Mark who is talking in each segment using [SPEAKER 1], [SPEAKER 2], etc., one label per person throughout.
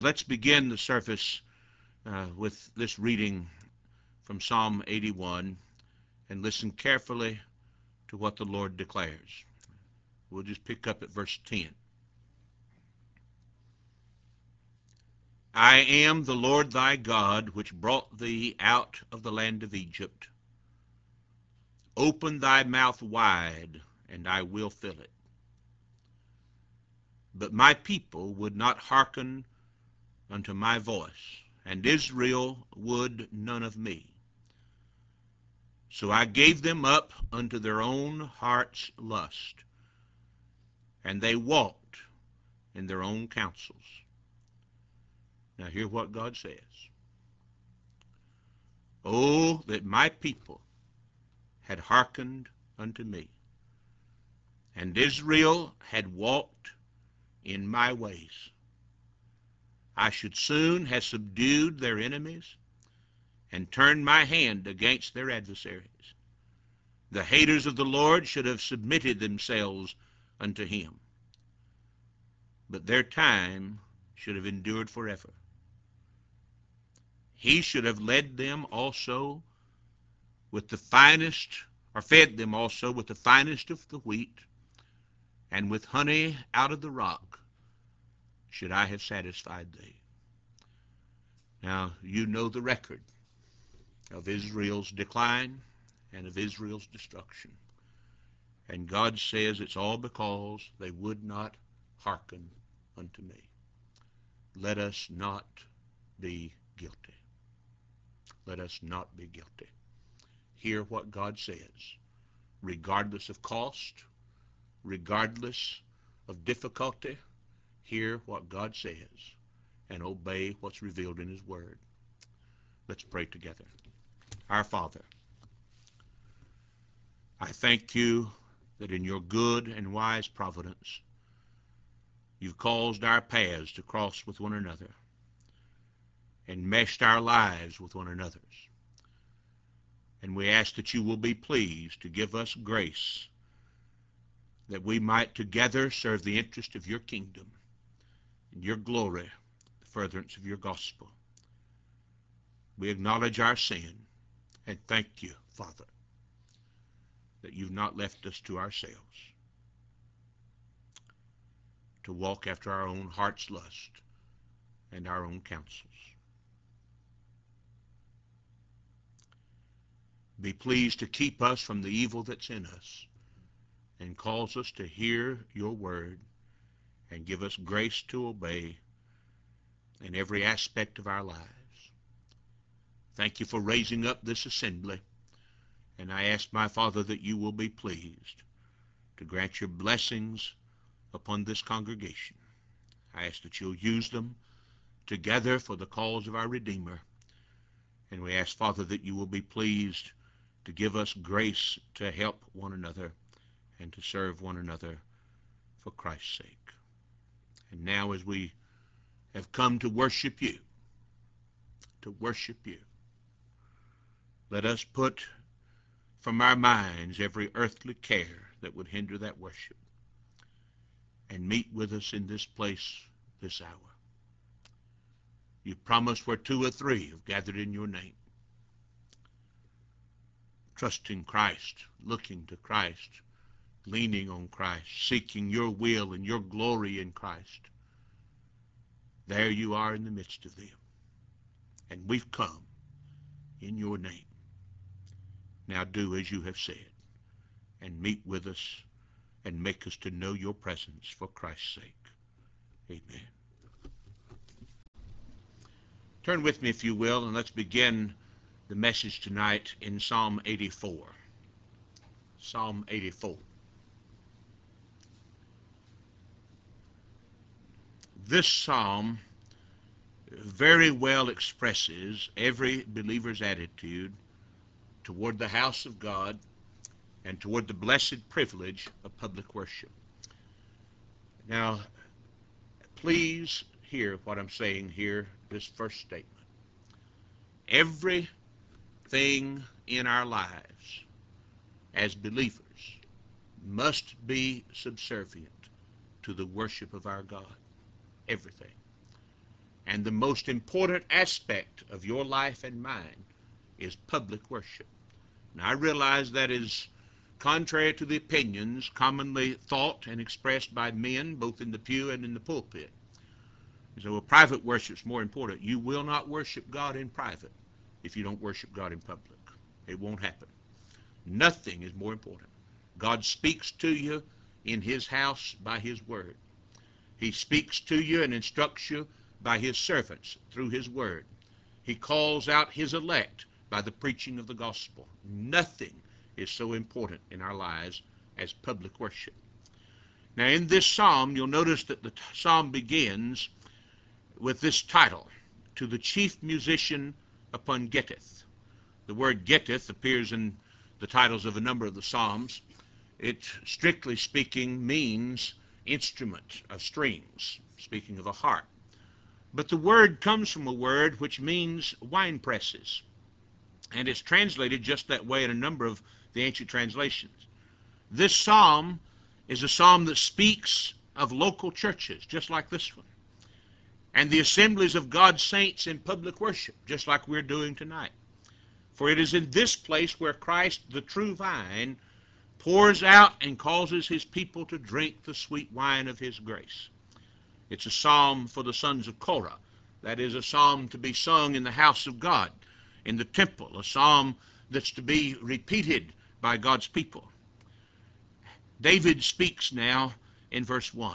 [SPEAKER 1] Let's begin the service with this reading from Psalm 81 and listen carefully to what the Lord declares. We'll just pick up at verse 10. I am the Lord thy God, which brought thee out of the land of Egypt. Open thy mouth wide, and I will fill it. But my people would not hearken unto my voice, and Israel would none of me. So I gave them up unto their own heart's lust, and they walked in their own counsels. Now hear what God says. Oh, that my people had hearkened unto me, and Israel had walked in my ways. I should soon have subdued their enemies and turned my hand against their adversaries. The haters of the Lord should have submitted themselves unto him, but their time should have endured forever. He should have led them also with the finest, or fed them also with the finest of the wheat, and with honey out of the rock should I have satisfied thee. Now, you know the record of Israel's decline and of Israel's destruction. And God says it's all because they would not hearken unto me. Let us not be guilty. Let us not be guilty. Hear what God says, regardless of cost, regardless of difficulty. Hear what God says and obey what's revealed in his word. Let's pray together. Our Father, I thank you that in your good and wise providence you've caused our paths to cross with one another and meshed our lives with one another's. And we ask that you will be pleased to give us grace that we might together serve the interest of your kingdom and your glory, the furtherance of your gospel. We acknowledge our sin and thank you, Father, that you've not left us to ourselves to walk after our own heart's lust and our own counsels. Be pleased to keep us from the evil that's in us and cause us to hear your word and give us grace to obey in every aspect of our lives. Thank you for raising up this assembly, and I ask, my Father, that you will be pleased to grant your blessings upon this congregation. I ask that you'll use them together for the cause of our Redeemer, and we ask, Father, that you will be pleased to give us grace to help one another and to serve one another for Christ's sake. And now as we have come to worship you, let us put from our minds every earthly care that would hinder that worship and meet with us in this place this hour. You promised where two or three have gathered in your name, trusting Christ, looking to Christ, leaning on Christ, seeking your will and your glory in Christ. There you are in the midst of them. And we've come in your name. Now do as you have said and meet with us and make us to know your presence for Christ's sake. Amen. Turn with me, if you will, and let's begin the message tonight in Psalm 84. Psalm 84. This psalm very well expresses every believer's attitude toward the house of God and toward the blessed privilege of public worship. Now, please hear what I'm saying here, this first statement. Everything in our lives as believers must be subservient to the worship of our God. Everything. And the most important aspect of your life and mine is public worship. Now, I realize that is contrary to the opinions commonly thought and expressed by men, both in the pew and in the pulpit. You say, well, private worship is more important. You will not worship God in private if you don't worship God in public. It won't happen. Nothing is more important. God speaks to you in His house by His word. He speaks to you and instructs you by His servants through His word. He calls out His elect by the preaching of the gospel. Nothing is so important in our lives as public worship. Now, in this psalm, you'll notice that the psalm begins with this title, "To the chief musician upon Gittith." The word Gittith appears in the titles of a number of the psalms. It, strictly speaking, means instrument of strings, speaking of a harp. But the word comes from a word which means wine presses, and it's translated just that way in a number of the ancient translations. This psalm is a psalm that speaks of local churches, just like this one, and the assemblies of God's saints in public worship, just like we're doing tonight. For it is in this place where Christ, the true vine, pours out and causes His people to drink the sweet wine of His grace. It's a psalm for the sons of Korah. That is a psalm to be sung in the house of God, in the temple, a psalm that's to be repeated by God's people. David speaks now in verse 1.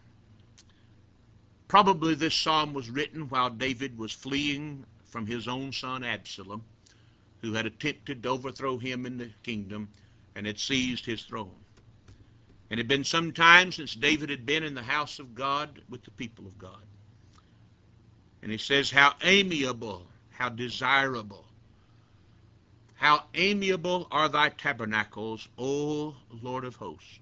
[SPEAKER 1] Probably this psalm was written while David was fleeing from his own son Absalom, who had attempted to overthrow him in the kingdom and had seized his throne. And it had been some time since David had been in the house of God with the people of God. And he says, how amiable, how desirable, how amiable are thy tabernacles, O Lord of hosts.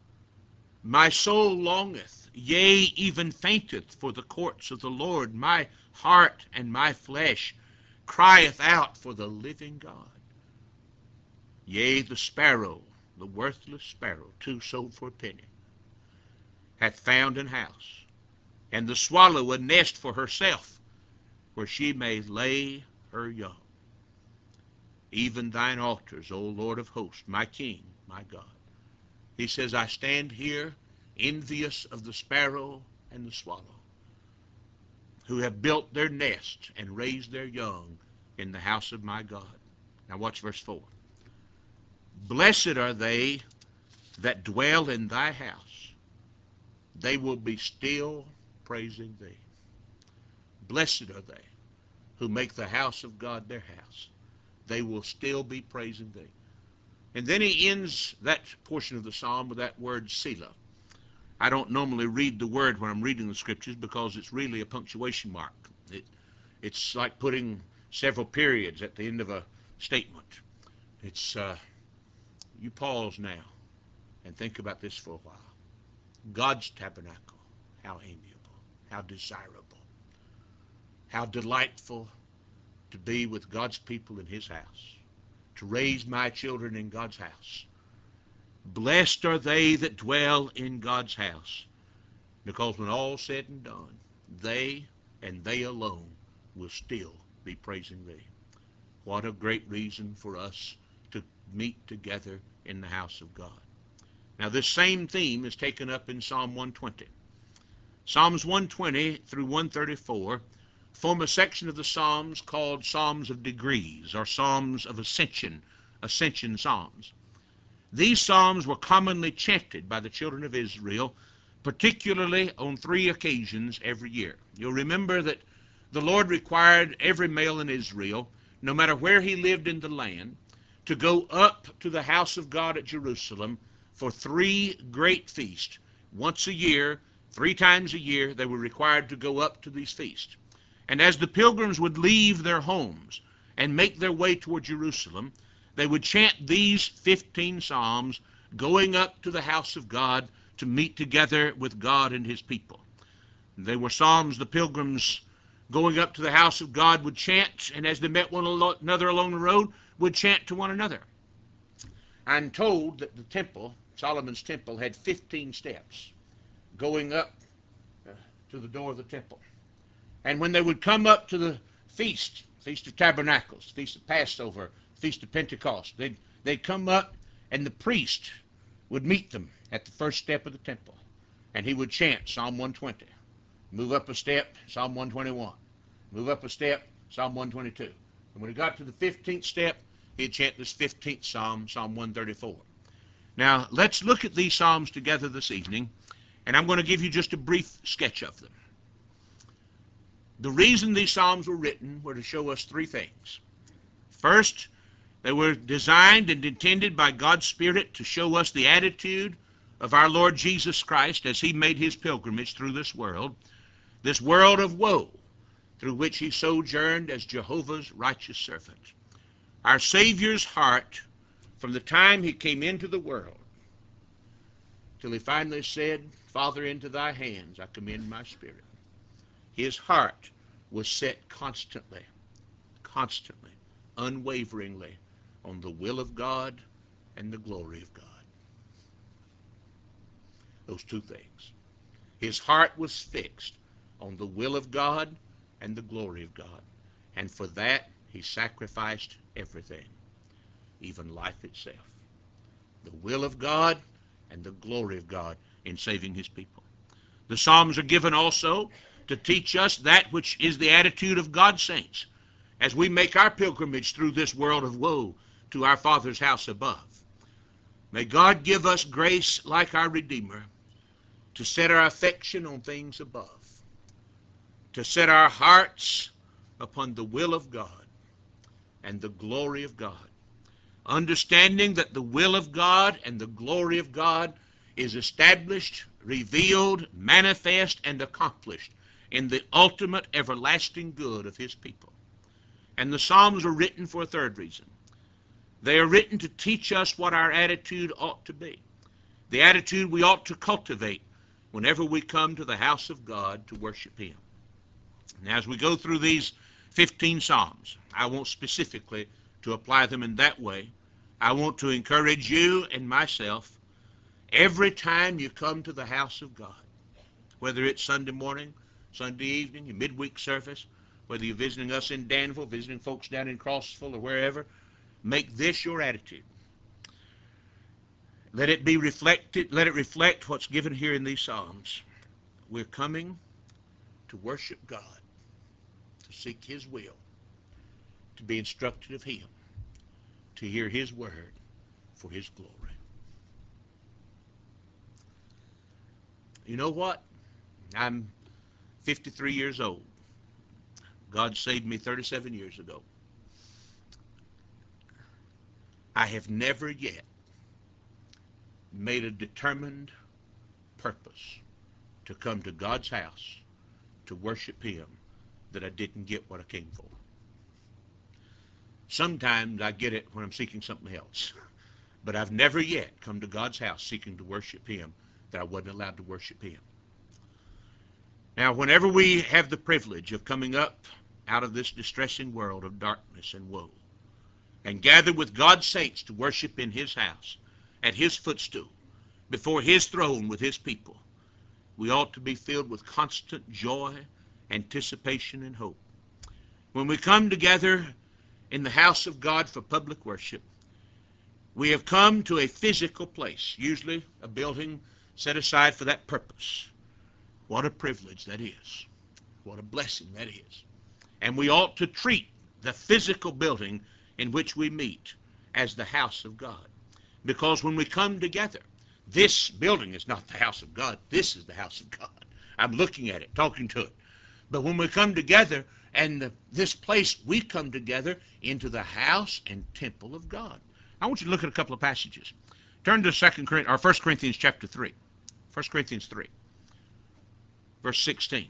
[SPEAKER 1] My soul longeth, yea, even fainteth for the courts of the Lord. My heart and my flesh crieth out for the living God. Yea, the sparrow, the worthless sparrow, too sold for a penny, hath found an house, and the swallow a nest for herself, where she may lay her young. Even thine altars, O Lord of hosts, my King, my God. He says, I stand here envious of the sparrow and the swallow, who have built their nest and raised their young in the house of my God. Now watch verse 4. Blessed are they that dwell in thy house. They will be still praising thee. Blessed are they who make the house of God their house. They will still be praising thee. And then he ends that portion of the psalm with that word Selah. I don't normally read the word when I'm reading the scriptures because it's really a punctuation mark. It's like putting several periods at the end of a statement. It's you pause now and think about this for a while. God's tabernacle, how amiable, how desirable, how delightful to be with God's people in His house, to raise my children in God's house. Blessed are they that dwell in God's house, because when all's said and done, they and they alone will still be praising thee. What a great reason for us to meet together in the house of God. Now this same theme is taken up in Psalm 120. Psalms 120 through 134 form a section of the Psalms called Psalms of Degrees, or Psalms of Ascension Psalms. These psalms were commonly chanted by the children of Israel, particularly on 3 occasions every year. You'll remember that the Lord required every male in Israel, no matter where he lived in the land, to go up to the house of God at Jerusalem for 3 great feasts. Once a year, 3 times a year, they were required to go up to these feasts. And as the pilgrims would leave their homes and make their way toward Jerusalem, they would chant these 15 psalms, going up to the house of God to meet together with God and His people. They were psalms the pilgrims going up to the house of God would chant, and as they met one another along the road, would chant to one another. I'm told that the temple, Solomon's temple, had 15 steps going up to the door of the temple. And when they would come up to the feast, Feast of Tabernacles, Feast of Passover, Feast of Pentecost, they'd come up, and the priest would meet them at the first step of the temple. And he would chant Psalm 120. Move up a step, Psalm 121. Move up a step, Psalm 122. And when he got to the 15th step, he'd chant this 15th Psalm, Psalm 134. Now, let's look at these Psalms together this evening, and I'm going to give you just a brief sketch of them. The reason these Psalms were written were to show us three things. First, they were designed and intended by God's Spirit to show us the attitude of our Lord Jesus Christ as he made his pilgrimage through this world of woe, through which he sojourned as Jehovah's righteous servant. Our Savior's heart, from the time he came into the world till he finally said, Father, into thy hands I commend my spirit. His heart was set constantly, unwaveringly on the will of God and the glory of God. Those two things. His heart was fixed on the will of God and the glory of God. And for that, he sacrificed everything, even life itself. The will of God and the glory of God in saving his people. The Psalms are given also to teach us that which is the attitude of God's saints as we make our pilgrimage through this world of woe to our Father's house above. May God give us grace like our Redeemer to set our affection on things above, to set our hearts upon the will of God and the glory of God, understanding that the will of God and the glory of God is established, revealed, manifest, and accomplished in the ultimate everlasting good of his people. And the Psalms are written for a third reason. They are written to teach us what our attitude ought to be, the attitude we ought to cultivate whenever we come to the house of God to worship him. Now, as we go through these 15 Psalms, I want specifically to apply them in that way. I want to encourage you and myself, every time you come to the house of God, whether it's Sunday morning, Sunday evening, your midweek service, whether you're visiting us in Danville, visiting folks down in Crossville or wherever, make this your attitude. Let it be reflected, let it reflect what's given here in these Psalms. We're coming to worship God, to seek his will, to be instructed of him, to hear his word for his glory. You know what? I'm 53 years old. God saved me 37 years ago. I have never yet made a determined purpose to come to God's house to worship him that I didn't get what I came for. Sometimes I get it when I'm seeking something else, but I've never yet come to God's house seeking to worship him that I wasn't allowed to worship him. Now, whenever we have the privilege of coming up out of this distressing world of darkness and woe and gather with God's saints to worship in his house, at his footstool, before his throne with his people, we ought to be filled with constant joy, anticipation, and hope. When we come together in the house of God for public worship, we have come to a physical place, usually a building set aside for that purpose. What a privilege that is. What a blessing that is. And we ought to treat the physical building in which we meet as the house of God. Because when we come together, this building is not the house of God. This is the house of God. I'm looking at it, talking to it. But when we come together, and this place, we come together into the house and temple of God. I want you to look at a couple of passages. Turn to 1 Corinthians chapter 3. 1 Corinthians 3, verse 16.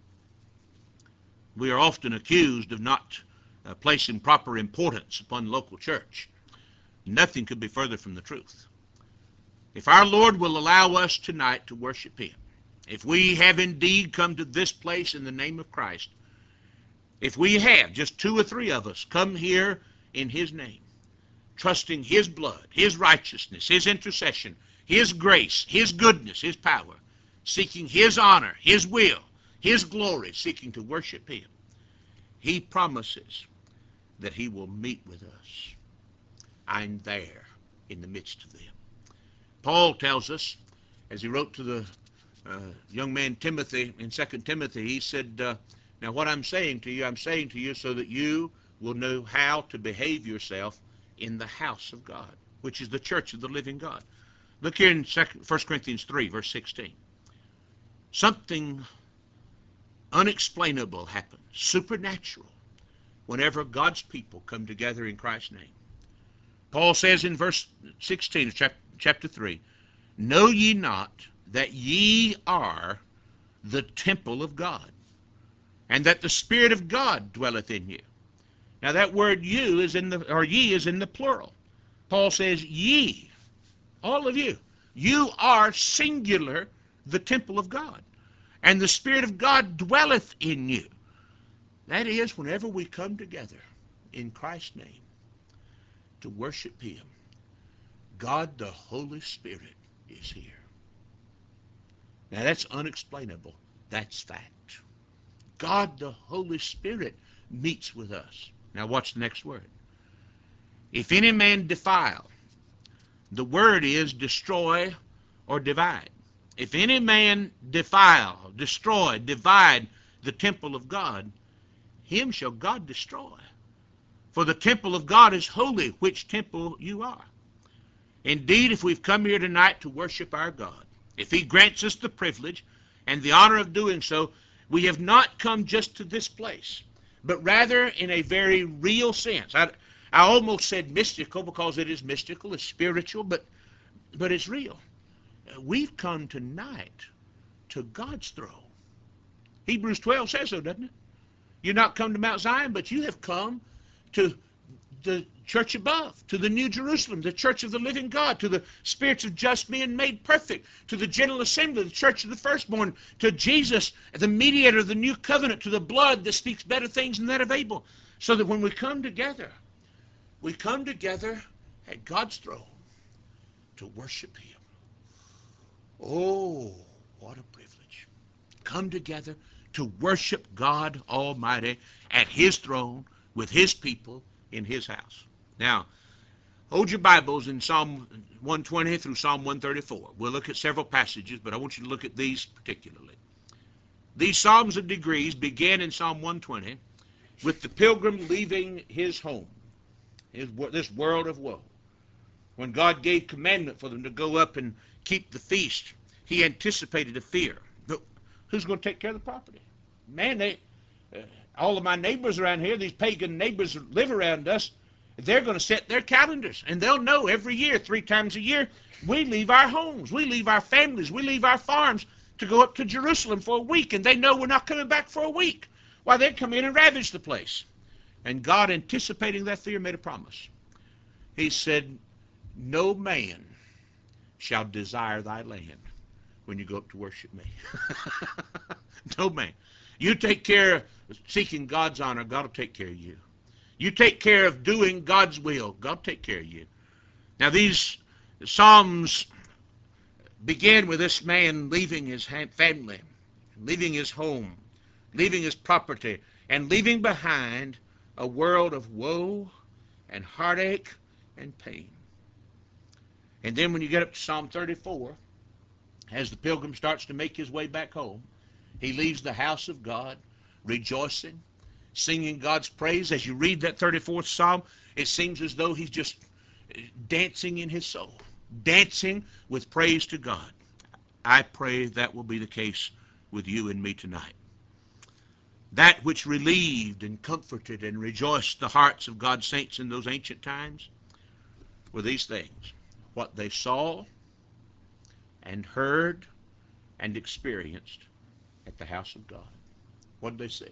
[SPEAKER 1] We are often accused of not placing proper importance upon the local church. Nothing could be further from the truth. If our Lord will allow us tonight to worship him, if we have indeed come to this place in the name of Christ, if we have, just 2 or 3 of us, come here in his name, trusting his blood, his righteousness, his intercession, his grace, his goodness, his power, seeking his honor, his will, His glory, seeking to worship Him, He promises that He will meet with us. I'm there in the midst of them. Paul tells us, as he wrote to the young man Timothy in 2 Timothy, he said, now what I'm saying to you so that you will know how to behave yourself in the house of God, which is the church of the living God. Look here in 1 Corinthians 3, verse 16. Something unexplainable happens, supernatural, whenever God's people come together in Christ's name. Paul says in verse 16 of chapter 3, know ye not that ye are the temple of God, and that the Spirit of God dwelleth in you? Now that word you is ye is in the plural. Paul says ye, all of you. You are singular, the temple of God, and the Spirit of God dwelleth in you. That is, whenever we come together in Christ's name to worship Him, God the Holy Spirit is here. Now that's unexplainable. That's fact. God the Holy Spirit meets with us. Now watch the next word. If any man defile, the word is destroy or divide. If any man defile, destroy, divide the temple of God, him shall God destroy. For the temple of God is holy, which temple you are. Indeed, if we've come here tonight to worship our God, if He grants us the privilege and the honor of doing so, we have not come just to this place, but rather in a very real sense. I almost said mystical because it is mystical, it's spiritual, but it's real. We've come tonight to God's throne. Hebrews 12 says so, doesn't it? You've not come to Mount Zion, but you have come to the church above, to the New Jerusalem, the church of the living God, to the spirits of just men made perfect, to the general assembly, the church of the firstborn, to Jesus, the mediator of the new covenant, to the blood that speaks better things than that of Abel. So that when we come together at God's throne to worship Him. Oh, what a privilege. Come together to worship God Almighty at His throne with His people in His house. Now, hold your Bibles in Psalm 120 through Psalm 134. We'll look at several passages, but I want you to look at these particularly. These Psalms of degrees began in Psalm 120 with the pilgrim leaving his home, this world of woe. When God gave commandment for them to go up and keep the feast, He anticipated a fear. But who's going to take care of the property? Man, all of my neighbors around here, these pagan neighbors that live around us, they're going to set their calendars, and they'll know every year, 3 times a year, we leave our homes, we leave our families, we leave our farms to go up to Jerusalem for a week, and they know we're not coming back for a week. Why, they'd come in and ravage the place. And God, anticipating that fear, made a promise. He said, no man shall desire thy land when you go up to worship me. No man. You take care of seeking God's honor, God will take care of you. You take care of doing God's will, God will take care of you. Now these Psalms begin with this man leaving his family, leaving his home, leaving his property, and leaving behind a world of woe and heartache and pain. And then when you get up to Psalm 34, as the pilgrim starts to make his way back home, he leaves the house of God rejoicing, singing God's praise. As you read that 34th Psalm, it seems as though he's just dancing in his soul, dancing with praise to God. I pray that will be the case with you and me tonight. That which relieved and comforted and rejoiced the hearts of God's saints in those ancient times were these things: what they saw and heard and experienced at the house of God. What did they see?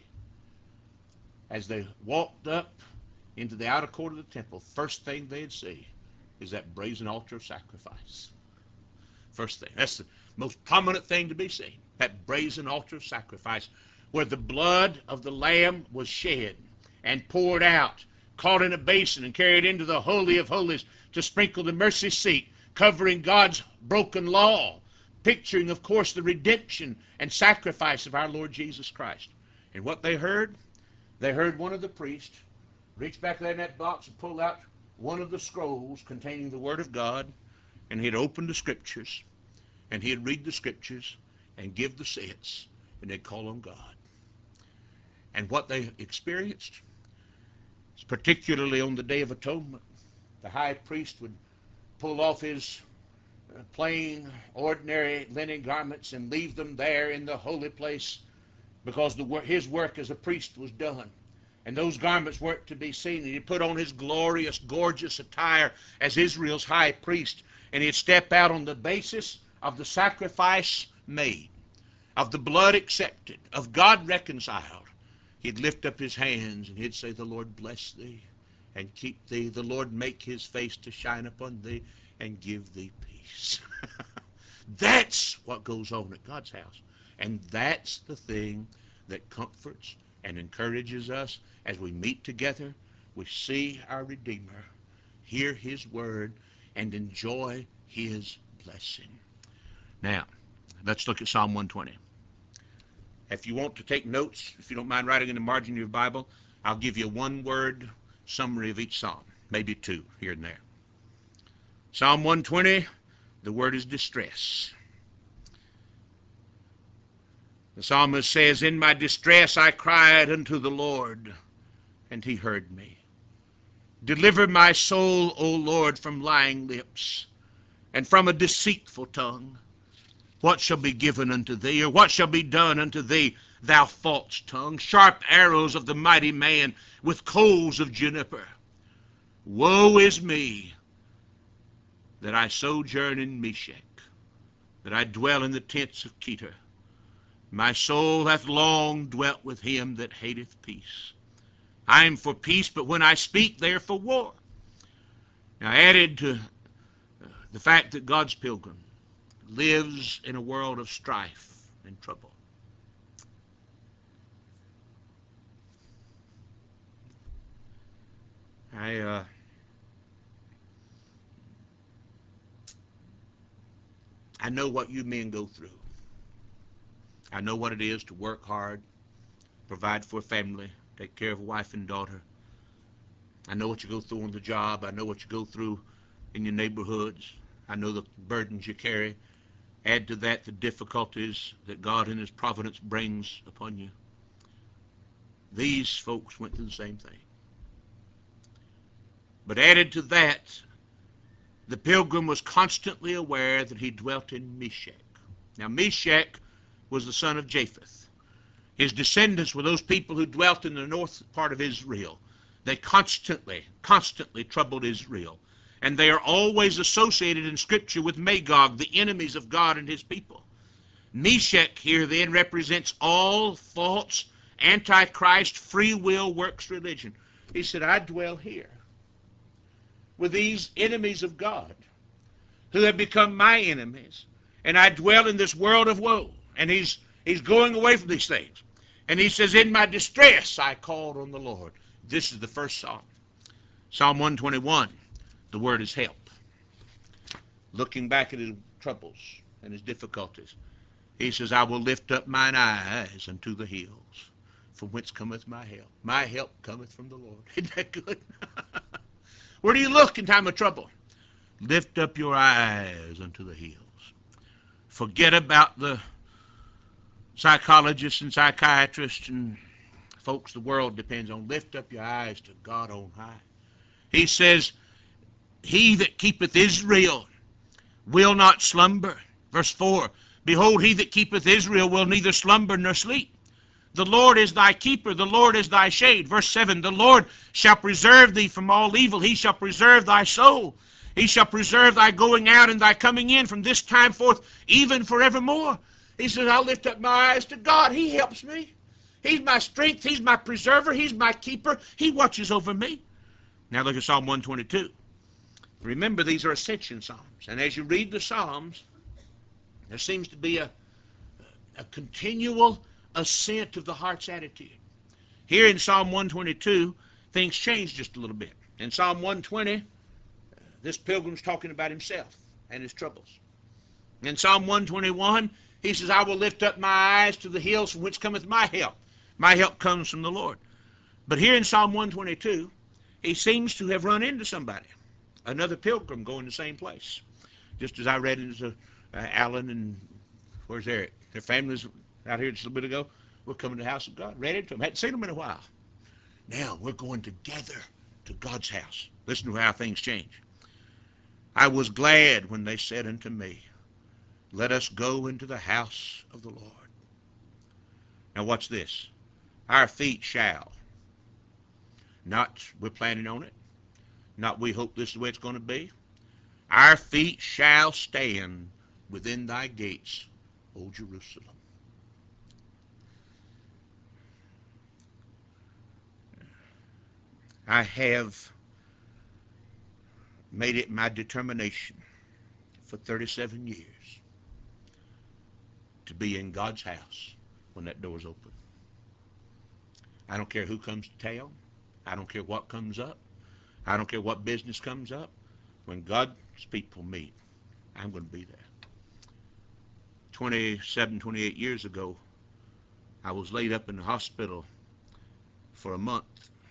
[SPEAKER 1] As they walked up into the outer court of the temple, first thing they'd see is that brazen altar of sacrifice. First thing. That's the most prominent thing to be seen. That brazen altar of sacrifice, where the blood of the Lamb was shed and poured out, caught in a basin and carried into the Holy of Holies to sprinkle the mercy seat, covering God's broken law, picturing, of course, the redemption and sacrifice of our Lord Jesus Christ. And what they heard one of the priests reach back there in that box and pull out one of the scrolls containing the Word of God, and he'd open the Scriptures, and he'd read the Scriptures and give the sense, and they'd call on God. And what they experienced, particularly on the Day of Atonement, the high priest would pull off his plain, ordinary linen garments and leave them there in the holy place, because his work as a priest was done. And those garments weren't to be seen. And he'd put on his glorious, gorgeous attire as Israel's high priest, and he'd step out on the basis of the sacrifice made, of the blood accepted, of God reconciled. He'd lift up his hands and he'd say, "The Lord bless thee and keep thee. The Lord make his face to shine upon thee and give thee peace." That's what goes on at God's house. And that's the thing that comforts and encourages us as we meet together. We see our Redeemer, hear his word, and enjoy his blessing. Now, let's look at Psalm 120. If you want to take notes, if you don't mind writing in the margin of your Bible, I'll give you a one-word summary of each psalm, maybe two here and there. Psalm 120, the word is distress. The psalmist says, "In my distress I cried unto the Lord, and he heard me. Deliver my soul, O Lord, from lying lips, and from a deceitful tongue. What shall be given unto thee, or what shall be done unto thee, thou false tongue? Sharp arrows of the mighty man with coals of juniper. Woe is me, that I sojourn in Meshech, that I dwell in the tents of Kedar. My soul hath long dwelt with him that hateth peace. I am for peace, but when I speak, they are for war." Now, added to the fact that God's pilgrim lives in a world of strife and trouble, I know what you men go through. I know what it is to work hard, provide for a family, take care of a wife and daughter. I know what you go through on the job. I know what you go through in your neighborhoods. I know the burdens you carry. Add to that the difficulties that God in his providence brings upon you. These folks went through the same thing. But added to that, the pilgrim was constantly aware that he dwelt in Meshech. Now, Meshech was the son of Japheth. His descendants were those people who dwelt in the north part of Israel. They constantly troubled Israel. And they are always associated in Scripture with Magog, the enemies of God and his people. Meshech here then represents all false, antichrist, free will works religion. He said, "I dwell here with these enemies of God who have become my enemies, and I dwell in this world of woe." And he's going away from these things. And he says, "In my distress I called on the Lord." This is the first psalm. Psalm 121, the word is help. Looking back at his troubles and his difficulties, he says, "I will lift up mine eyes unto the hills, from whence cometh my help. My help cometh from the Lord." Isn't that good? Where do you look in time of trouble? Lift up your eyes unto the hills. Forget about the psychologists and psychiatrists and folks the world depends on. Lift up your eyes to God on high. He says, "He that keepeth Israel will not slumber." Verse 4, "Behold, he that keepeth Israel will neither slumber nor sleep. The Lord is thy keeper, the Lord is thy shade." Verse 7, "The Lord shall preserve thee from all evil. He shall preserve thy soul. He shall preserve thy going out and thy coming in from this time forth, even forevermore." He says, "I'll lift up my eyes to God. He helps me. He's my strength. He's my preserver. He's my keeper. He watches over me." Now look at Psalm 122. Remember, these are ascension psalms. And as you read the psalms, there seems to be a continual ascent of the heart's attitude. Here in Psalm 122, things change just a little bit. In Psalm 120, this pilgrim's talking about himself and his troubles. In Psalm 121, he says, I will lift up my eyes to the hills from which cometh my help. My help comes from the Lord. But here in Psalm 122, he seems to have run into somebody, another pilgrim going the same place. Just as I read into Alan and, where's Eric? Their families out here just a little bit ago were coming to the house of God. Read into them. Hadn't seen them in a while. Now we're going together to God's house. Listen to how things change. I was glad when they said unto me, let us go into the house of the Lord. Now watch this. Our feet shall. Not we're planning on it. Not we hope this is the way it's going to be. Our feet shall stand within thy gates, O Jerusalem. I have made it my determination for 37 years to be in God's house when that door's open. I don't care who comes to town. I don't care what comes up. I don't care what business comes up. When God's people meet, I'm going to be there. 28 years ago, I was laid up in the hospital for a month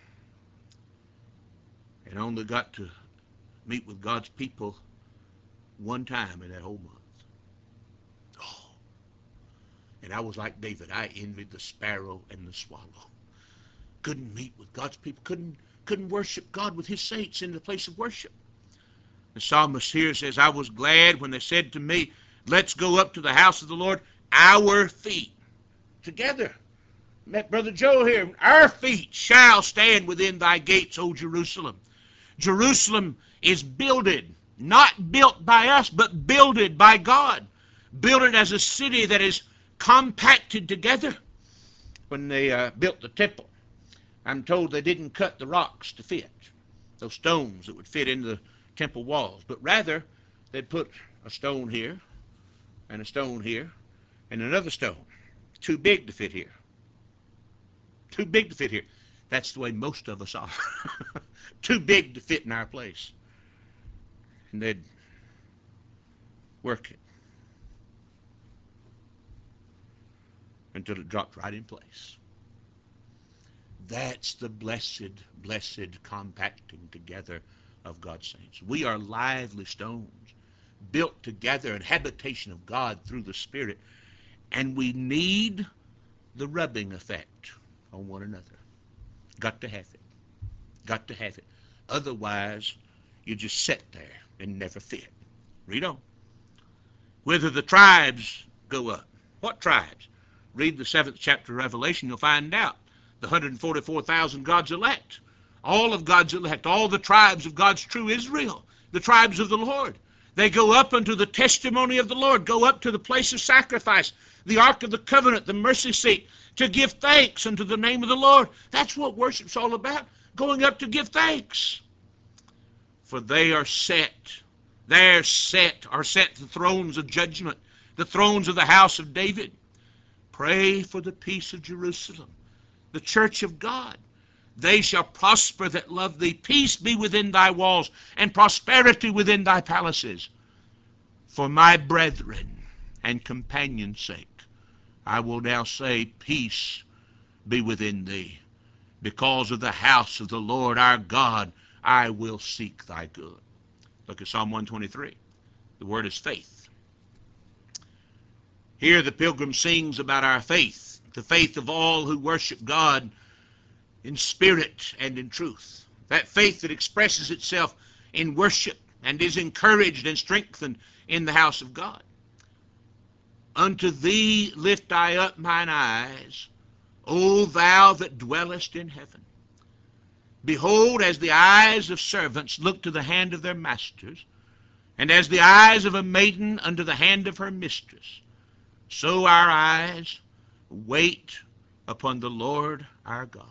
[SPEAKER 1] and only got to meet with God's people one time in that whole month. Oh, and I was like David. I envied the sparrow and the swallow. Couldn't meet with God's people. Couldn't worship God with his saints in the place of worship. The psalmist here says, I was glad when they said to me, let's go up to the house of the Lord, our feet together. Met Brother Joe here. Our feet shall stand within thy gates, O Jerusalem. Jerusalem is builded, not built by us, but builded by God. Builded as a city that is compacted together. When they built the temple, I'm told they didn't cut the rocks to fit, those stones that would fit into the temple walls, but rather they'd put a stone here and a stone here and another stone, too big to fit here. Too big to fit here. That's the way most of us are. Too big to fit in our place. And they'd work it until it dropped right in place. That's the blessed compacting together of God's saints. We are lively stones, built together in habitation of God through the Spirit, and we need the rubbing effect on one another. Got to have it. Got to have it. Otherwise, you just sit there and never fit. Read on. Whether the tribes go up. What tribes? Read the 7th chapter of Revelation, you'll find out. The 144,000 God's elect. All of God's elect. All the tribes of God's true Israel. The tribes of the Lord. They go up unto the testimony of the Lord. Go up to the place of sacrifice. The Ark of the Covenant. The mercy seat. To give thanks unto the name of the Lord. That's what worship's all about. Going up to give thanks. For they are set. Are set the thrones of judgment. The thrones of the house of David. Pray for the peace of Jerusalem. The church of God. They shall prosper that love thee. Peace be within thy walls, and prosperity within thy palaces. For my brethren and companions' sake, I will now say, peace be within thee. Because of the house of the Lord our God, I will seek thy good. Look at Psalm 123. The word is faith. Here the pilgrim sings about our faith, the faith of all who worship God in spirit and in truth. That faith that expresses itself in worship and is encouraged and strengthened in the house of God. Unto thee lift I up mine eyes, O thou that dwellest in heaven. Behold, as the eyes of servants look to the hand of their masters, and as the eyes of a maiden unto the hand of her mistress, so our eyes wait upon the Lord our God.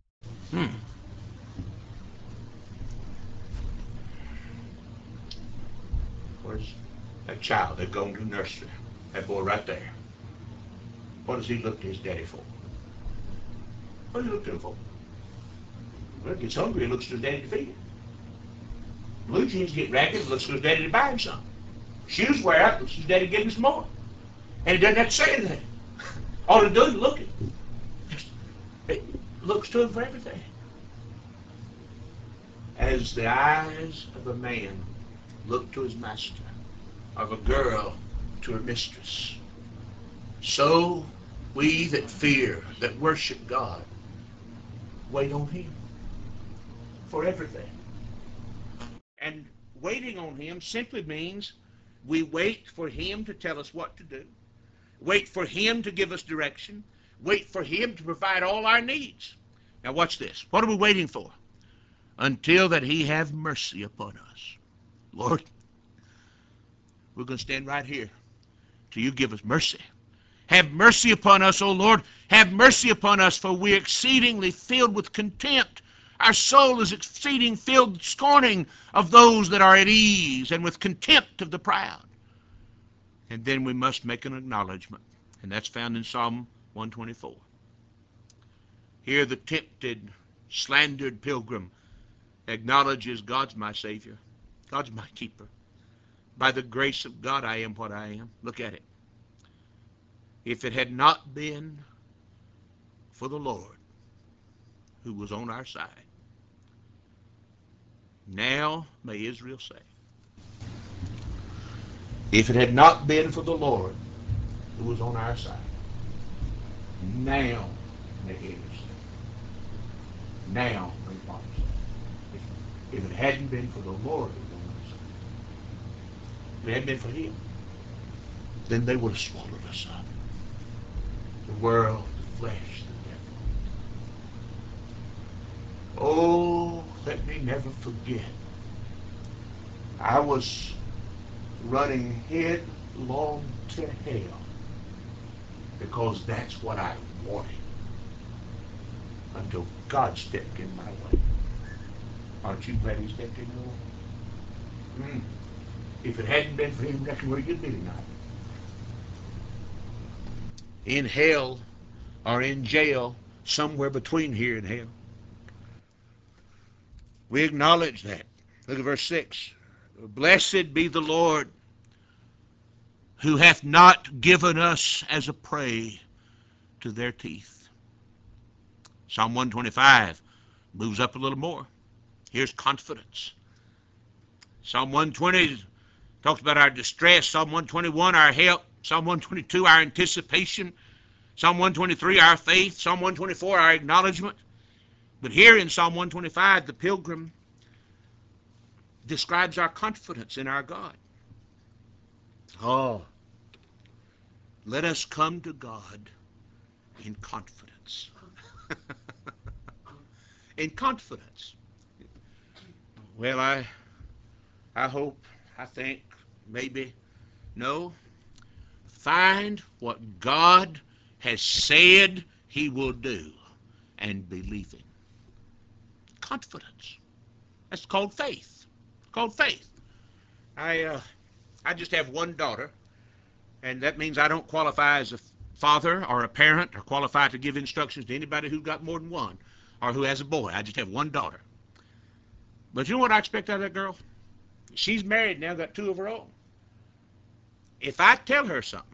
[SPEAKER 1] Where's that child that going to nursery? That boy right there. What does he look to his daddy for? What does he look to him for? Well, he gets hungry, he looks to his daddy to feed him. Blue jeans get ragged, he looks to his daddy to buy him some. Shoes wear out, but she's daddy getting some more. And he doesn't have to say anything. All he does is look at it. It looks to him for everything. As the eyes of a man look to his master, of a girl to her mistress, so we that fear, that worship God, wait on Him for everything. And waiting on Him simply means we wait for Him to tell us what to do, wait for Him to give us direction, wait for Him to provide all our needs. Now watch this. What are we waiting for? Until that He have mercy upon us. Lord, we're going to stand right here till you give us mercy. Have mercy upon us, O Lord. Have mercy upon us, for we are exceedingly filled with contempt. Our soul is exceeding filled, scorning of those that are at ease, and with contempt of the proud. And then we must make an acknowledgement, and that's found in Psalm 124. Here the tempted, slandered pilgrim acknowledges, God's my Savior. God's my keeper. By the grace of God, I am what I am. Look at it. If it had not been for the Lord who was on our side, now may Israel say, if it had not been for the Lord who was on our side, now may Israel say, now may Father say, if it hadn't been for the Lord who was on our side, if it hadn't been for Him, then they would have swallowed us up. The world, the flesh, the devil. Oh, let me never forget. I was running headlong to hell because that's what I wanted until God stepped in my way. Aren't you glad He stepped in your way? If it hadn't been for Him, reckon where you'd be tonight. In hell or in jail, somewhere between here and hell. We acknowledge that. Look at verse 6. Blessed be the Lord, who hath not given us as a prey to their teeth. Psalm 125 moves up a little more. Here's confidence. Psalm 120 talks about our distress. Psalm 121, our help. Psalm 122, our anticipation. Psalm 123, our faith. Psalm 124, our acknowledgement. But here in Psalm 125, the pilgrim describes our confidence in our God. Oh, let us come to God in confidence. In confidence. Well, I hope, I think, maybe, no. Find what God has said He will do and believe Him. Confidence. That's called faith. It's called faith. I just have one daughter, and that means I don't qualify as a father or a parent or qualify to give instructions to anybody who's got more than one or who has a boy. I just have one daughter. But you know what I expect out of that girl? She's married now, got two of her own. If I tell her something,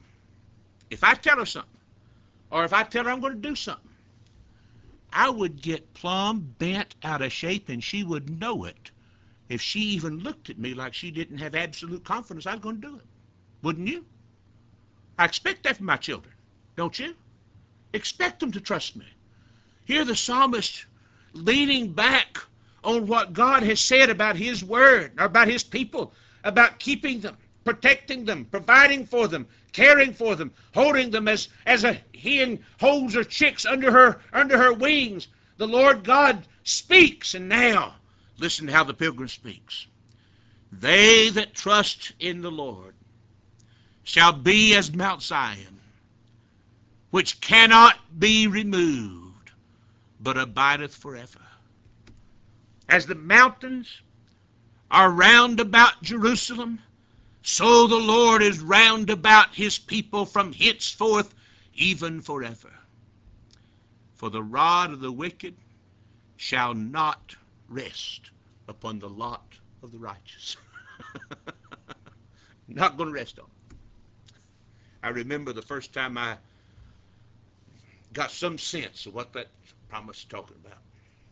[SPEAKER 1] or if I tell her I'm going to do something, I would get plumb bent out of shape, and she would know it if she even looked at me like she didn't have absolute confidence I was going to do it. Wouldn't you? I expect that from my children, don't you? Expect them to trust me. Here the psalmist leaning back on what God has said about His word, or about His people, about keeping them, protecting them, providing for them, caring for them, holding them as a hen holds her chicks under her wings. The Lord God speaks, and now listen to how the pilgrim speaks. They that trust in the Lord shall be as Mount Zion, which cannot be removed, but abideth forever. As the mountains are round about Jerusalem, so the Lord is round about His people from henceforth, even forever. For the rod of the wicked shall not rest upon the lot of the righteous. Not going to rest on it. I remember the first time I got some sense of what that promise is talking about.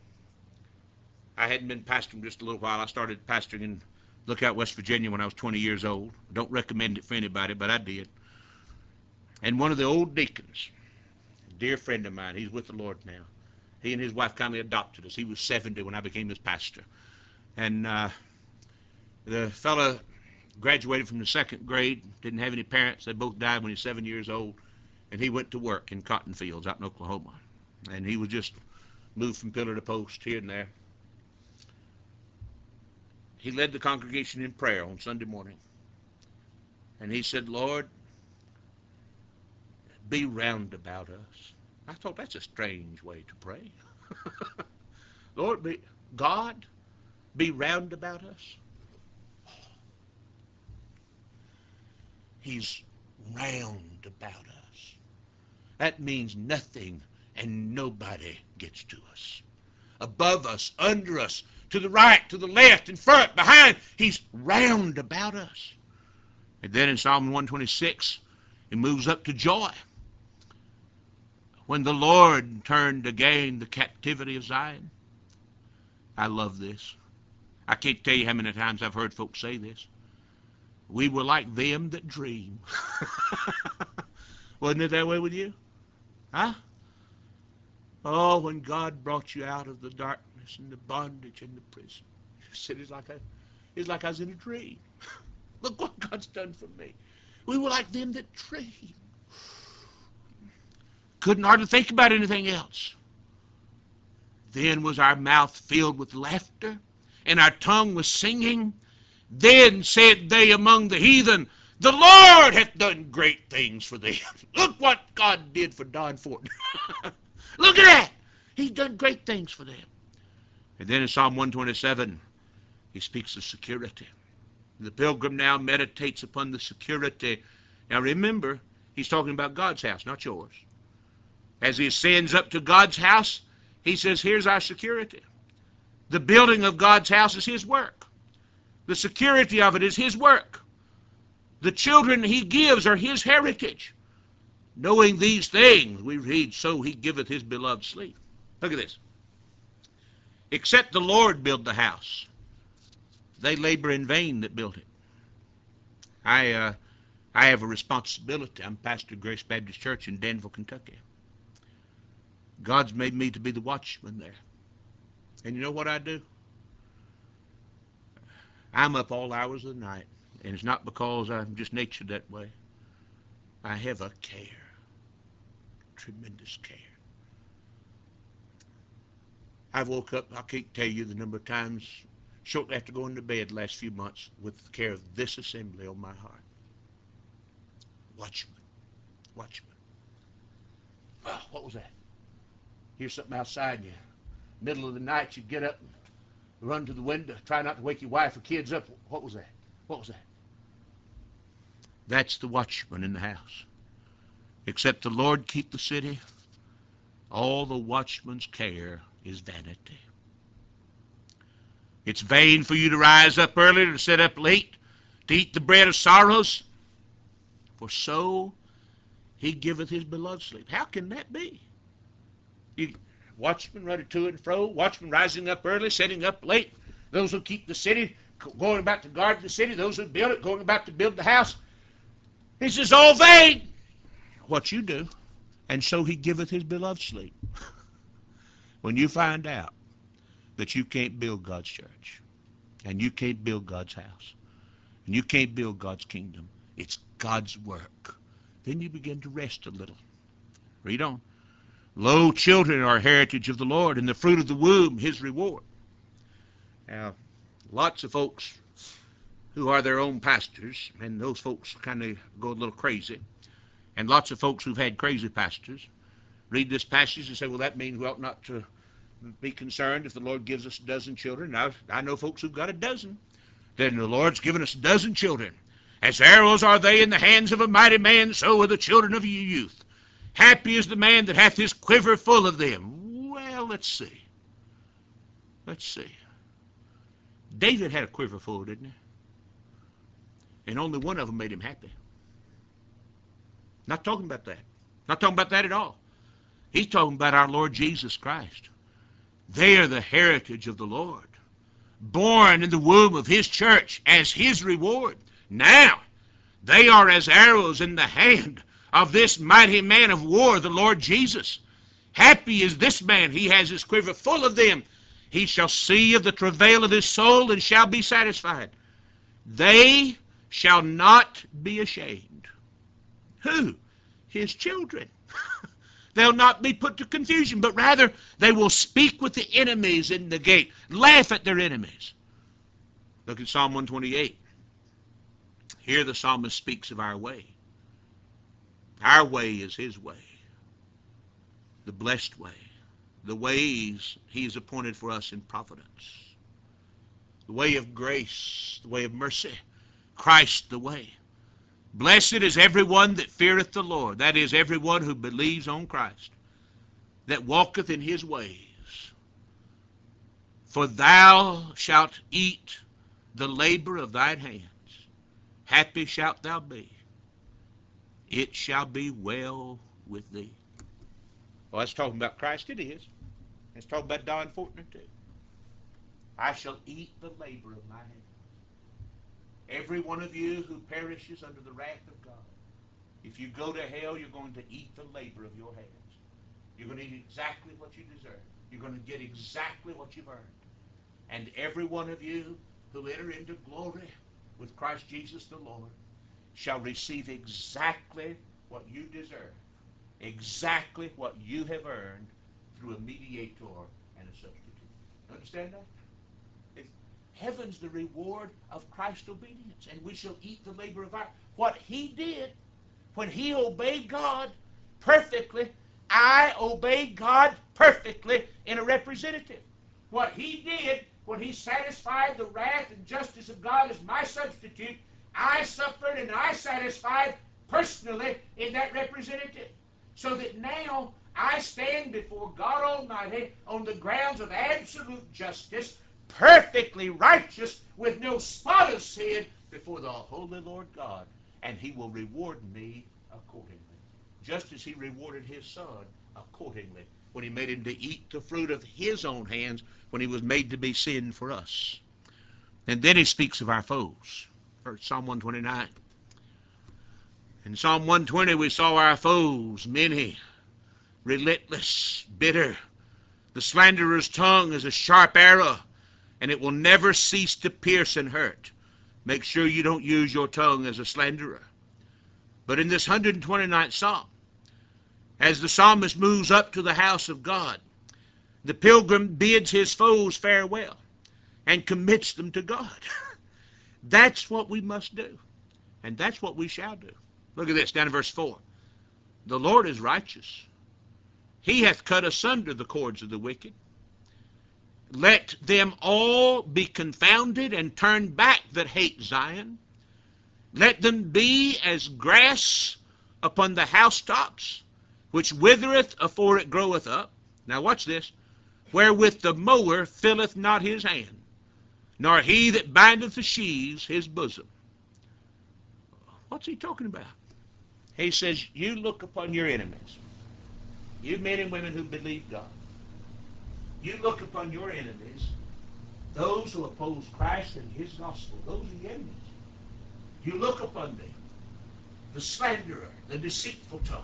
[SPEAKER 1] I hadn't been pastoring just a little while. I started pastoring in Lookout, West Virginia when I was 20 years old. I don't recommend it for anybody, but I did. And one of the old deacons, a dear friend of mine, he's with the Lord now. He and his wife kindly adopted us. He was 70 when I became his pastor. And the fellow graduated from the second grade, didn't have any parents. They both died when he was 7 years old. And he went to work in cotton fields out in Oklahoma. And he was just moved from pillar to post here and there. He led the congregation in prayer on Sunday morning. And he said, Lord, be round about us. I thought, that's a strange way to pray. Lord, God, be round about us. He's round about us. That means nothing and nobody gets to us. Above us, under us, to the right, to the left, in front, behind. He's round about us. And then in Psalm 126, it moves up to joy. When the Lord turned again the captivity of Zion. I love this. I can't tell you how many times I've heard folks say this. We were like them that dream. Wasn't it that way with you? Huh? Oh, when God brought you out of the darkness and the bondage and the prison. You said it's like I was in a dream. Look what God's done for me. We were like them that dream. Couldn't hardly think about anything else. Then was our mouth filled with laughter, and our tongue was singing. Then said they among the heathen, the Lord hath done great things for them. Look what God did for Don Ford. Look at that. He's done great things for them. And then in Psalm 127, he speaks of security. The pilgrim now meditates upon the security. Now remember, he's talking about God's house, not yours. As he ascends up to God's house, he says, here's our security. The building of God's house is his work. The security of it is his work. The children he gives are his heritage. Knowing these things, we read, so he giveth his beloved sleep. Look at this. Except the Lord build the house, they labor in vain that build it. I have a responsibility. I'm pastor of Grace Baptist Church in Danville, Kentucky. God's made me to be the watchman there. And you know what I do? I'm up all hours of the night. And it's not because I'm just natured that way. I have a care. Tremendous care. I've woke up, I can't tell you the number of times, shortly after going to bed the last few months, with the care of this assembly on my heart. Watchman. Watchman. Oh, what was that? Hear something outside you. Middle of the night, you get up and run to the window, try not to wake your wife or kids up. What was that? What was that? That's the watchman in the house. Except the Lord keep the city, all the watchman's care is vanity. It's vain for you to rise up early, to sit up late, to eat the bread of sorrows, for so he giveth his beloved sleep. How can that be? You watchmen running to and fro, watchmen rising up early, sitting up late, those who keep the city, going about to guard the city, those who build it, going about to build the house. He says, all vain, what you do, and so he giveth his beloved sleep. When you find out that you can't build God's church, and you can't build God's house, and you can't build God's kingdom, it's God's work, then you begin to rest a little. Read on. Lo, children are heritage of the Lord, and the fruit of the womb his reward. Now, lots of folks who are their own pastors, and those folks kind of go a little crazy, and lots of folks who've had crazy pastors read this passage and say, well, that means we ought not to be concerned if the Lord gives us a dozen children. Now, I know folks who've got a dozen. Then the Lord's given us a dozen children. As arrows are they in the hands of a mighty man, so are the children of your youth. Happy is the man that hath his quiver full of them. Well, let's see. Let's see. David had a quiver full, didn't he? and only one of them made him happy. Not talking about that. Not talking about that at all. He's talking about our Lord Jesus Christ. They are the heritage of the Lord, born in the womb of His church as His reward. Now, they are as arrows in the hand of this mighty man of war, the Lord Jesus. Happy is this man, he has his quiver full of them. He shall see of the travail of his soul and shall be satisfied. They shall not be ashamed. Who? His children. They'll not be put to confusion, but rather they will speak with the enemies in the gate, laugh at their enemies. Look at Psalm 128. Here the psalmist speaks of our way. Our way is His way, the blessed way, the ways He has appointed for us in providence, the way of grace, the way of mercy, Christ the way. Blessed is everyone that feareth the Lord, that is, everyone who believes on Christ, that walketh in His ways. For thou shalt eat the labor of thine hands. Happy shalt thou be. It shall be well with thee. Well, that's talking about Christ. It is. It's talking about Don Fortner too. I shall eat the labor of my hands. Every one of you who perishes under the wrath of God, if you go to hell, you're going to eat the labor of your hands. You're going to eat exactly what you deserve. You're going to get exactly what you've earned. And every one of you who enter into glory with Christ Jesus the Lord shall receive exactly what you deserve, exactly what you have earned through a mediator and a substitute. Understand that? Heaven's the reward of Christ's obedience, and we shall eat the labor of our... What He did when He obeyed God perfectly, I obey God perfectly in a representative. What He did when He satisfied the wrath and justice of God as my substitute, I suffered and I satisfied personally in that representative. So that now I stand before God Almighty on the grounds of absolute justice, perfectly righteous, with no spot of sin before the holy Lord God, and He will reward me accordingly, just as He rewarded His Son accordingly when He made Him to eat the fruit of His own hands when He was made to be sin for us. And then He speaks of our foes. First, Psalm 129. In Psalm 120 we saw our foes, many, relentless, bitter. The slanderer's tongue is a sharp arrow, and it will never cease to pierce and hurt. Make sure you don't use your tongue as a slanderer. But in this 129th Psalm, as the psalmist moves up to the house of God, the pilgrim bids his foes farewell and commits them to God. That's what we must do, and that's what we shall do. Look at this, down in verse 4. The Lord is righteous. He hath cut asunder the cords of the wicked. Let them all be confounded and turn back that hate Zion. Let them be as grass upon the housetops, which withereth afore it groweth up. Now watch this. Wherewith the mower filleth not his hand, nor he that bindeth the sheaves his bosom. What's he talking about? He says, you look upon your enemies. You men and women who believe God. You look upon your enemies, those who oppose Christ and His gospel. Those are the enemies. You look upon them, the slanderer, the deceitful tongue,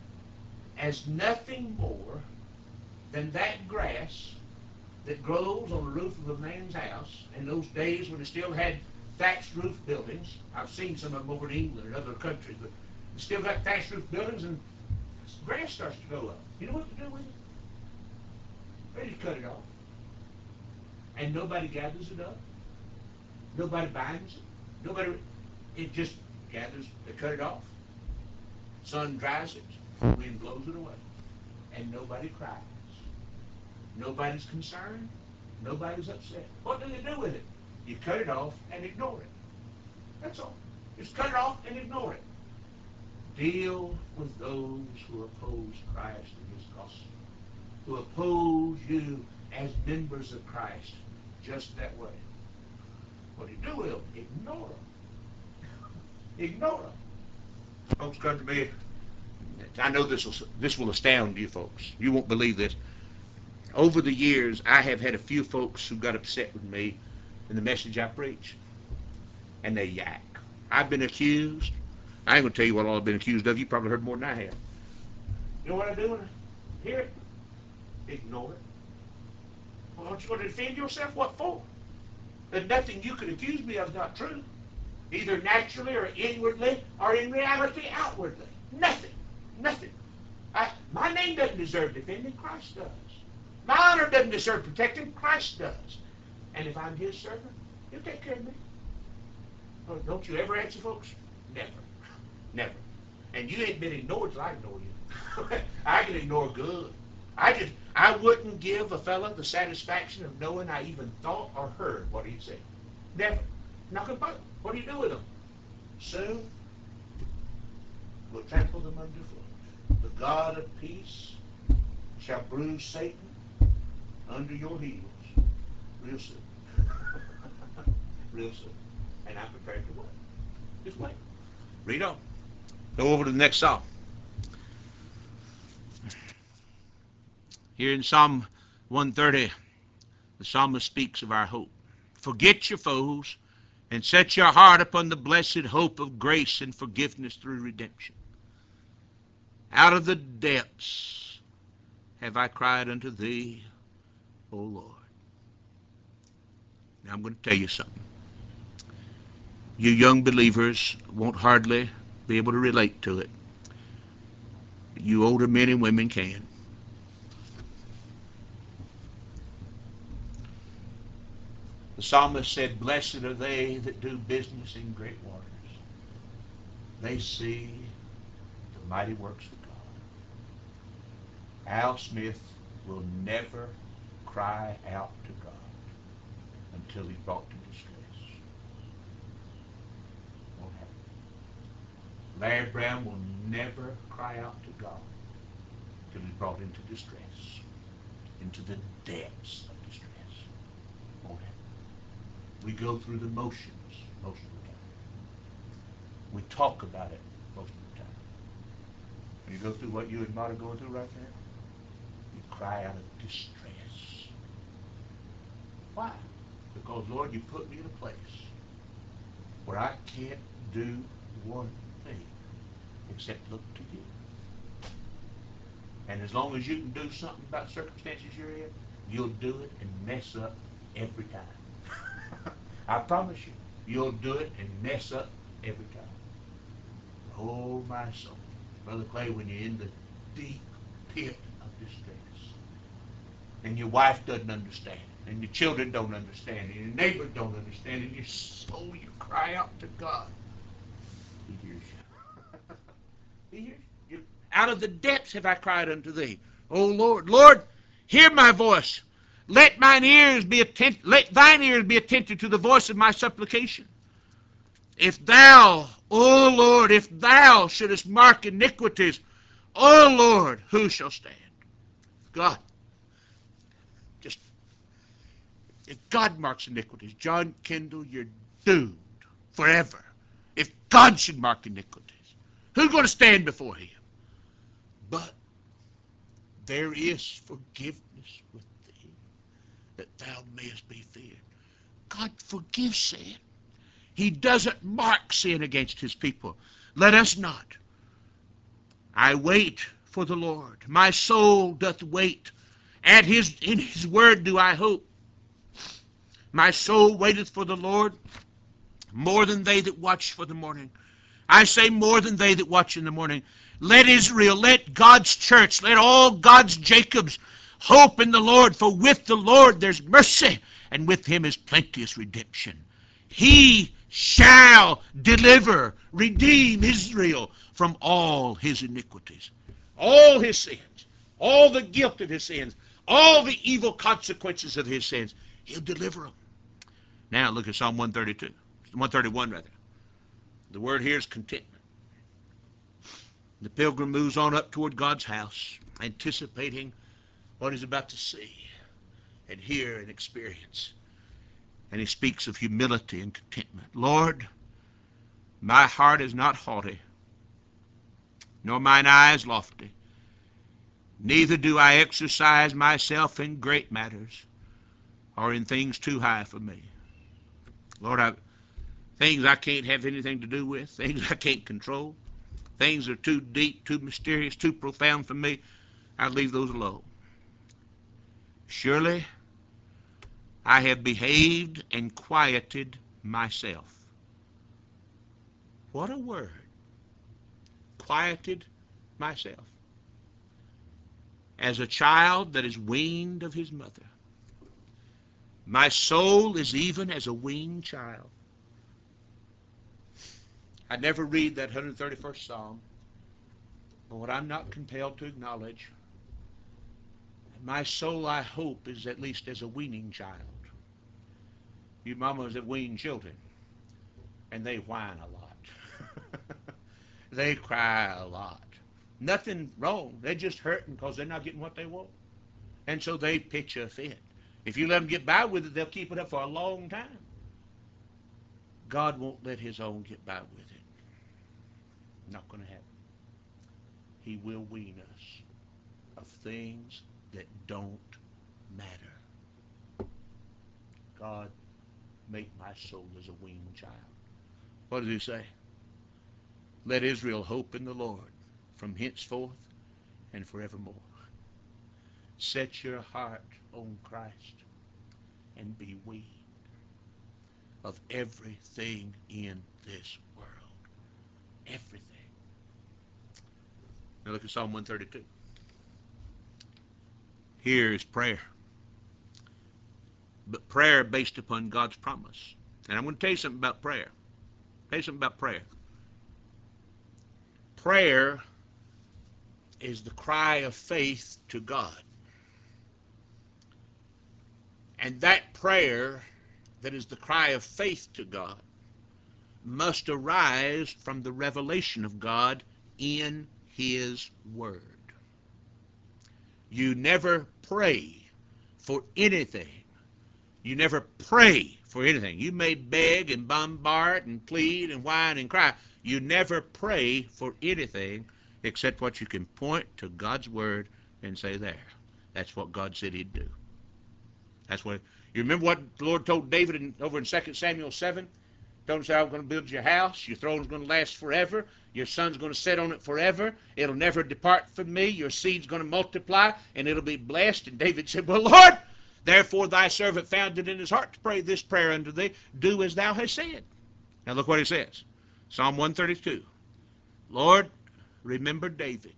[SPEAKER 1] as nothing more than that grass that grows on the roof of a man's house in those days when they still had thatched roof buildings. I've seen some of them over in England and other countries, but they still got thatched roof buildings, and grass starts to grow up. You know what to do with it? Ready to cut it off. And nobody gathers it up. Nobody binds it. It just gathers, they cut it off. Sun dries it, wind blows it away. And nobody cries. Nobody's concerned. Nobody's upset. What do they do with it? You cut it off and ignore it. That's all. Just cut it off and ignore it. Deal with those who oppose Christ and His gospel, who oppose you as members of Christ, just that way. What do you do with them? Ignore them. Ignore them. Folks come to me. I know this will astound you folks. You won't believe this. Over the years, I have had a few folks who got upset with me in the message I preach, and they yak. I've been accused. I ain't gonna tell you what all I've been accused of. You probably heard more than I have. You know what I do when I hear it? Ignore it. Well, aren't you going to defend yourself? What for? There's nothing you could accuse me of not true, either naturally or inwardly or in reality outwardly. Nothing. Nothing. My name doesn't deserve defending. Christ does. My honor doesn't deserve protecting. Christ does. And if I'm his servant, he'll take care of me. Well, don't you ever answer, folks? Never. Never. And you ain't been ignored till I ignore you. I can ignore good. I wouldn't give a fella the satisfaction of knowing I even thought or heard what he said. Never. Not gonna bother. What do you do with them? Soon, we'll trample them underfoot. The God of peace shall bruise Satan under your heels real soon. Real soon. And I'm prepared to wait. Just wait. Read on. Go over to the next psalm. Here in Psalm 130, the psalmist speaks of our hope. Forget your foes and set your heart upon the blessed hope of grace and forgiveness through redemption. Out of the depths have I cried unto thee, O Lord. Now I'm going to tell you something. You young believers won't hardly be able to relate to it. You older men and women can. The psalmist said, blessed are they that do business in great waters. They see the mighty works of God. Al Smith will never cry out to God until he's brought to distress. Won't happen. Larry Brown will never cry out to God until he's brought into distress, into the depths of distress. Won't happen. We go through the motions most of the time. We talk about it most of the time. When you go through what you and Maud are going through right now, you cry out of distress. Why? Because, Lord, you put me in a place where I can't do one thing except look to you. And as long as you can do something about circumstances you're in, you'll do it and mess up every time. I promise you, you'll do it and mess up every time. Oh, my soul. Brother Clay, when you're in the deep pit of distress, and your wife doesn't understand, and your children don't understand, and your neighbor don't understand, and your soul, you cry out to God. He hears you. He hears you. Out of the depths have I cried unto thee. O Lord, Lord, hear my voice. Let thine ears be attentive to the voice of my supplication. If thou, O Lord, if thou shouldest mark iniquities, O Lord, who shall stand? God. Just, if God marks iniquities, John Kendall, you're doomed forever. If God should mark iniquities, who's going to stand before him? But there is forgiveness with thee, that thou mayest be feared. God forgives sin. He doesn't mark sin against his people. Let us not. I wait for the Lord. My soul doth wait. In his word do I hope. My soul waiteth for the Lord more than they that watch for the morning. I say more than they that watch in the morning. Let Israel, let God's church, let all God's Jacobs hope in the Lord, for with the Lord there's mercy, and with him is plenteous redemption. He shall deliver, redeem Israel from all his iniquities, all his sins, all the guilt of his sins, all the evil consequences of his sins. He'll deliver them. Now look at Psalm 131 rather. The word here is contentment. The pilgrim moves on up toward God's house, anticipating what he's about to see and hear and experience. And he speaks of humility and contentment. Lord, My heart is not haughty, nor mine eyes lofty. Neither do I exercise myself in great matters, or in things too high for me. Lord, things I can't have anything to do with, things I can't control, things that are too deep, too mysterious, too profound for me, I leave those alone. Surely I have behaved and quieted myself. What a word. Quieted myself. As a child that is weaned of his mother. My soul is even as a weaned child. I never read that 131st Psalm, but what I'm not compelled to acknowledge, my soul, I hope, is at least as a weaning child. You mamas that wean children, and they whine a lot. They cry a lot. Nothing wrong. They're just hurting because they're not getting what they want. And so they pitch a fit. If you let them get by with it, they'll keep it up for a long time. God won't let his own get by with it. Not going to happen. He will wean us of things that don't matter. God, make my soul as a weaned child. What does he say? Let Israel hope in the Lord from henceforth and forevermore. Set your heart on Christ and be weaned of everything in this world. Everything. Now look at Psalm 132. Here is prayer. But prayer based upon God's promise. And I'm going to tell you something about prayer. Tell you something about prayer. Prayer is the cry of faith to God. And that prayer that is the cry of faith to God must arise from the revelation of God in his word. You never pray for anything. You never pray for anything. You may beg and bombard and plead and whine and cry. You never pray for anything except what you can point to God's word and say, there. That's what God said he'd do. That's what. You remember what the Lord told David over in 2 Samuel 7? Told him, say, I'm going to build your house. Your throne's going to last forever. Your son's going to sit on it forever. It'll never depart from me. Your seed's going to multiply, and it'll be blessed. And David said, well, Lord, therefore thy servant found it in his heart to pray this prayer unto thee. Do as thou hast said. Now look what it says. Psalm 132. Lord, remember David.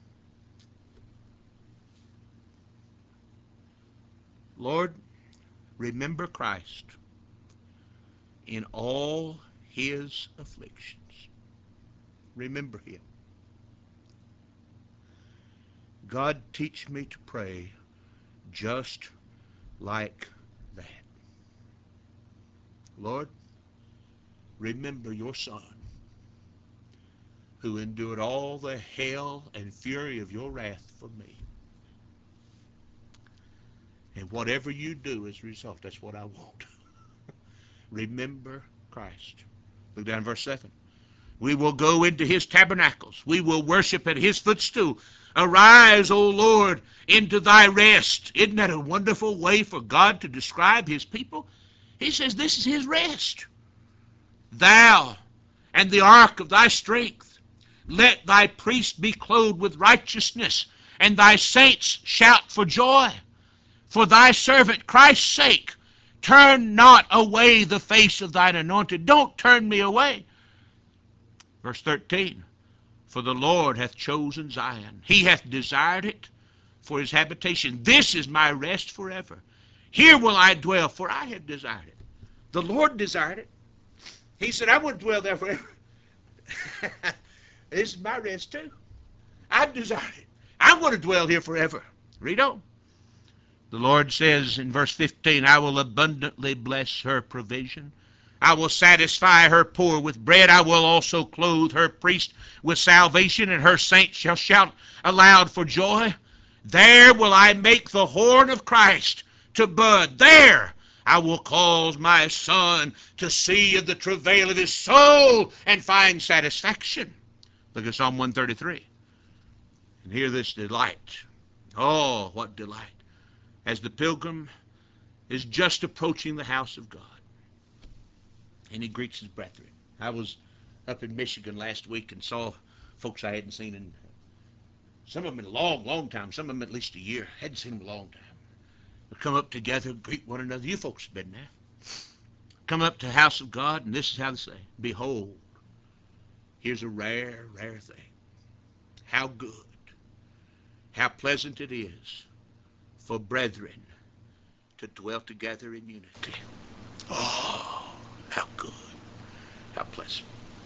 [SPEAKER 1] Lord, remember Christ in all his afflictions. Remember him. God, teach me to pray just like that. Lord, remember your Son, who endured all the hell and fury of your wrath for me. And whatever you do as a result, that's what I want. Remember Christ. Look down at verse 7. We will go into his tabernacles. We will worship at his footstool. Arise, O Lord, into thy rest. Isn't that a wonderful way for God to describe his people? He says this is his rest. Thou and the ark of thy strength. Let thy priests be clothed with righteousness, and thy saints shout for joy. For thy servant Christ's sake, turn not away the face of thine anointed. Don't turn me away. Verse 13, for the Lord hath chosen Zion. He hath desired it for his habitation. This is my rest forever. Here will I dwell, for I have desired it. The Lord desired it. He said, I want to dwell there forever. This is my rest too. I've desired it. I want to dwell here forever. Read on. The Lord says in verse 15, I will abundantly bless her provision. I will satisfy her poor with bread. I will also clothe her priest with salvation, and her saints shall shout aloud for joy. There will I make the horn of Christ to bud. There I will cause my son to see of the travail of his soul and find satisfaction. Look at Psalm 133. And hear this delight. Oh, what delight. As the pilgrim is just approaching the house of God, and he greets his brethren. I was up in Michigan last week and saw folks I hadn't seen in, some of them in a long, long time, some of them at least a year. Hadn't seen them in a long time. We come up together, greet one another. You folks have been there. Come up to the house of God, and this is how they say, behold, here's a rare, rare thing. How good, how pleasant it is for brethren to dwell together in unity. Oh, how good, how pleasant.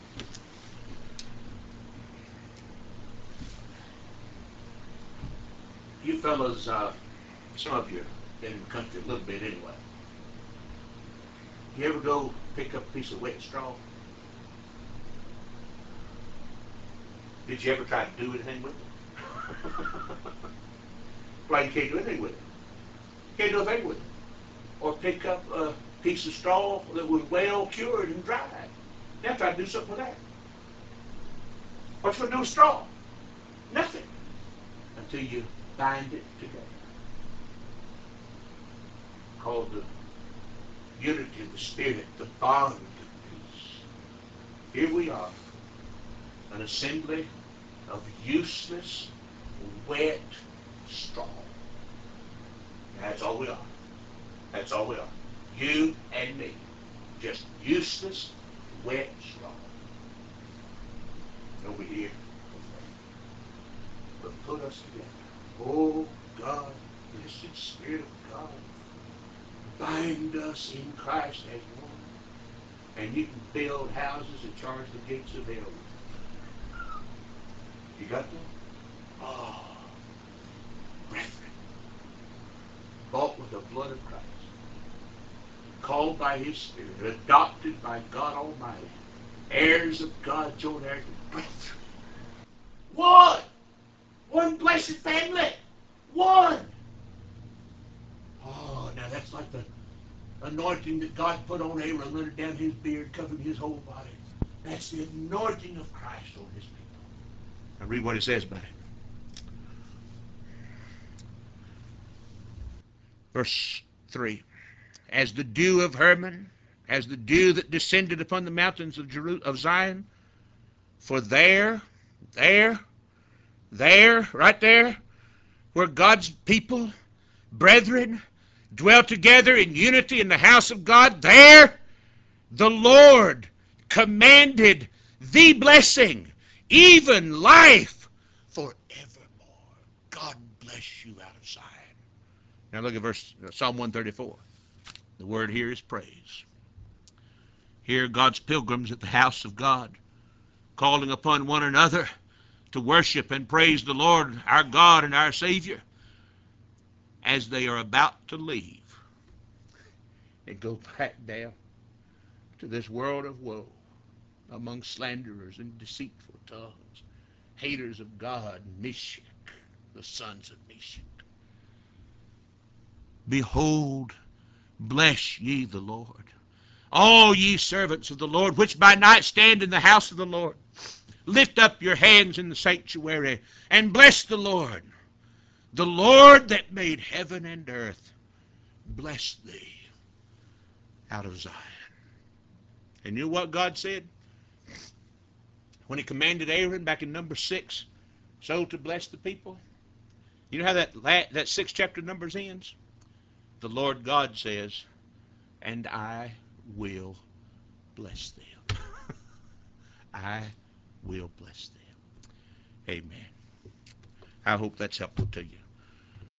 [SPEAKER 1] You fellas, some of you have been in the country a little bit anyway. You ever go pick up a piece of wet straw? Did you ever try to do anything with it? Well, you can't do anything with it. You can't do a thing with it. Or pick up a piece of straw that was well cured and dried. Now try to do something with that. What you going to do with straw? Nothing. Until you bind it together. Called the unity of the Spirit, the bond of peace. Here we are, an assembly of useless, wet straw. That's all we are. That's all we are. You and me. Just useless, wet straw. Over here. But put us together. Oh, God, blessed Spirit of God, bind us in Christ as one. And you can build houses and charge the gates of hell. You got that? Oh, brethren, bought with the blood of Christ, called by His Spirit, adopted by God Almighty, heirs of God, joint heirs of brethren. One! One blessed family! One! Oh, now that's like the anointing that God put on Aaron, running down his beard, covering his whole body. That's the anointing of Christ on His people. Now read what it says about it. Verse 3. As the dew of Hermon, as the dew that descended upon the mountains of Zion, for there, right there, where God's people, brethren, dwell together in unity in the house of God, there the Lord commanded the blessing, even life forevermore. God bless you out of Zion. Now look at Psalm 134. The word here is praise. Here God's pilgrims at the house of God, calling upon one another to worship and praise the Lord, our God and our Savior, as they are about to leave and go back down to this world of woe among slanderers and deceitful tongues, haters of God, Meshach, the sons of Meshach. Behold, bless ye the Lord, all ye servants of the Lord, which by night stand in the house of the Lord. Lift up your hands in the sanctuary, and bless the Lord that made heaven and earth. Bless thee out of Zion. And you know what God said? When He commanded Aaron back in Numbers 6, so to bless the people. You know how that 6th chapter of Numbers ends? The Lord God says, and I will bless them. I will bless them. Amen. I hope that's helpful to you.